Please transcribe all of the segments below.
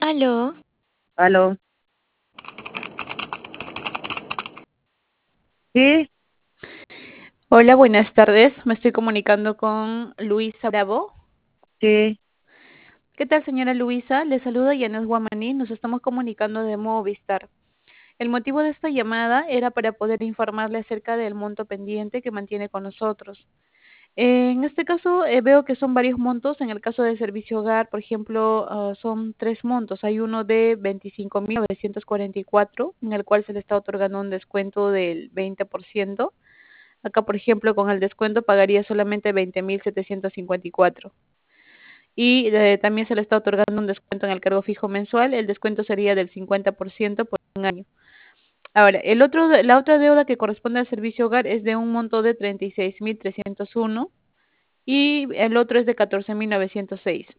Aló, Aló, sí, Hola, buenas tardes. Me estoy comunicando con Luisa Bravo. sí, ¿Qué tal, señora Luisa? Le saluda Yanes Guamaní. Nos estamos comunicando de Movistar. El motivo de esta llamada era para poder informarle acerca del monto pendiente que mantiene con nosotros. En este caso, veo que son varios montos. En el caso del servicio hogar, por ejemplo, son tres montos. Hay uno de 25.944, en el cual se le está otorgando un descuento del 20%. Acá, por ejemplo, con el descuento pagaría solamente 20.754. Y también se le está otorgando un descuento en el cargo fijo mensual. El descuento sería del 50% por un año. Ahora, la otra deuda que corresponde al servicio hogar es de un monto de 36.301 y el otro es de 14.906.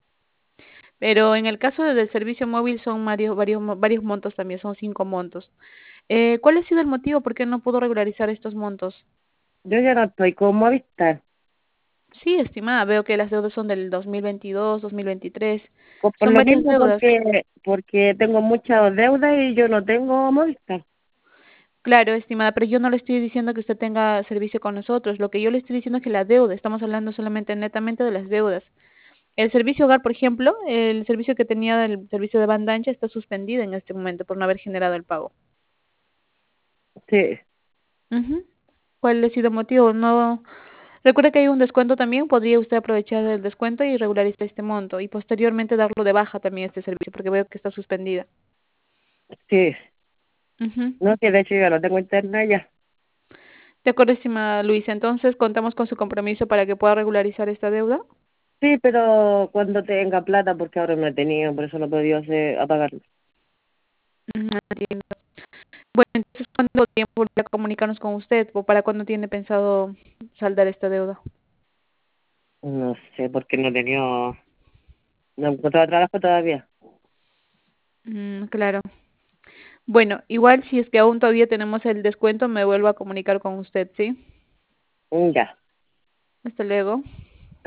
Pero en el caso del servicio móvil son varios montos también, son cinco montos. ¿Cuál ha sido el motivo por qué no pudo regularizar estos montos? yo ya no estoy con Movistar. Sí, estimada, veo que las deudas son del 2022, 2023. Por Son lo varias mismo, deudas. porque tengo muchas deudas y yo no tengo Movistar. Claro, estimada, pero yo no le estoy diciendo que usted tenga servicio con nosotros. Lo que yo le estoy diciendo es que la deuda, estamos hablando solamente netamente de las deudas. El servicio hogar, por ejemplo, el servicio que tenía del servicio de banda ancha está suspendido en este momento por no haber generado el pago. Sí, Ujú. ¿Cuál ha sido el motivo? No. Recuerde que hay un descuento también, podría usted aprovechar el descuento y regularizar este monto y posteriormente darlo de baja también este servicio porque veo que está suspendida. sí, Ujú. no, que de hecho yo no tengo internet ya. De acuerdo, estimada Luisa. Entonces, contamos con su compromiso para que pueda regularizar esta deuda. Sí, pero cuando tenga plata, porque ahora no he tenido, por eso no he podido apagarlo. Entiendo. Bueno, entonces, ¿cuándo tiempo volver a comunicarnos con usted o para cuándo tiene pensado saldar esta deuda? No sé, porque no he tenido, no he encontrado trabajo todavía. Claro. Bueno, igual si es que aún todavía tenemos el descuento, me vuelvo a comunicar con usted, ¿sí? Ya. Hasta luego.